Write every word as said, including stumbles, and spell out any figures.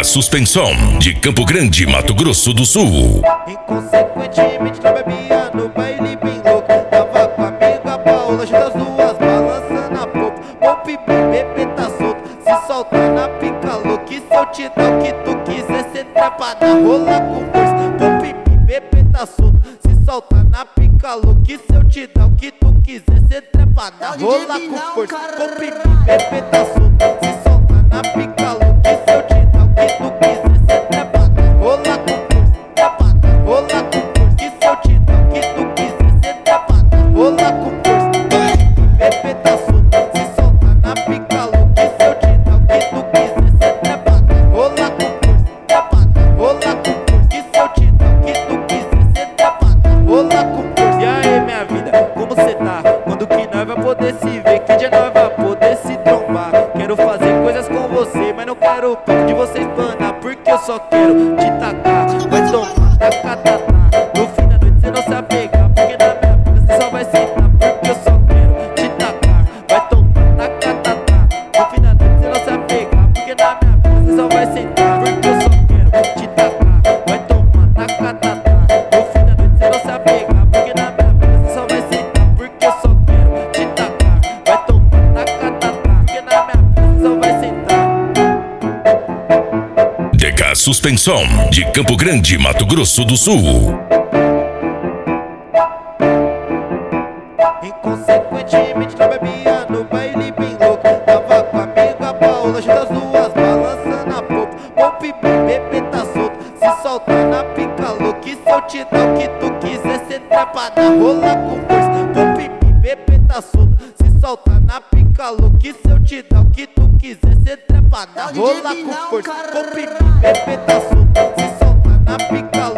Suspensão, de Campo Grande, Mato Grosso do Sul. Inconsequentemente não bebia no baile bem louco. Tava com a amiga Paula, junto as duas balançando a popa. Pop, bebê tá solto, se solta na pica louca. E se eu te dar o que tu quiser, cê trepa na rola com força. Pop, bebê tá solto, se solta na pica louca. E se eu te dar o que tu quiser, cê trepa na rola com força. Pop, bebê tá solto, se solta na pica louca. E se eu te dar o que tu quiser, cê trepa na rola com força. Trepa na rola com força. E se eu te dar o que tu quiser, cê trepa na rola com força. Bebê tá solto, se solta na pica louca. E se eu te dar o que tu quiser, cê trepa na rola com força. Trepa na rola com força. E se eu te dar o que tu quiser, cê trepa na rola com força. E aí, minha vida, como cê tá? Quando que nós vai poder se ver? Que dia nós vai poder se trombar? Quero fazer coisas com você, mas não quero o papo de você espanar, porque eu só quero te tacar. Vai tomar, taca, taca. No fim da noite cê não se apegar, porque na minha boca cê só vai sentar, porque eu só quero te tacar. Vai tomar, taca, taca. No fim da noite cê não se apegar, porque na minha boca cê só vai sentar, porque eu só quero te tacar. Vai tomar, taca, taca. No fim da noite cê não se apegar, porque na minha boca cê só vai sentar, porque eu só quero te tacar. Vai tomar, taca, taca. Porque na minha boca cê só vai sentar. D K Suspensão, de Campo Grande, Mato Grosso do Sul. Inconsequentemente não bebia no baile bem louco. Tava com a amiga Paula, junto as duas balançando a popa. Pop, bebê tá solto, se solta na pica louca. E se eu te dar o que tu quiser, cê trepa na rola com força. Pop, bebê tá solto, se solta na pica louca. E se eu te dar o que tu quiser, cê trepa na rola com força. Pop, bebê tá solto, se solta na pica louca.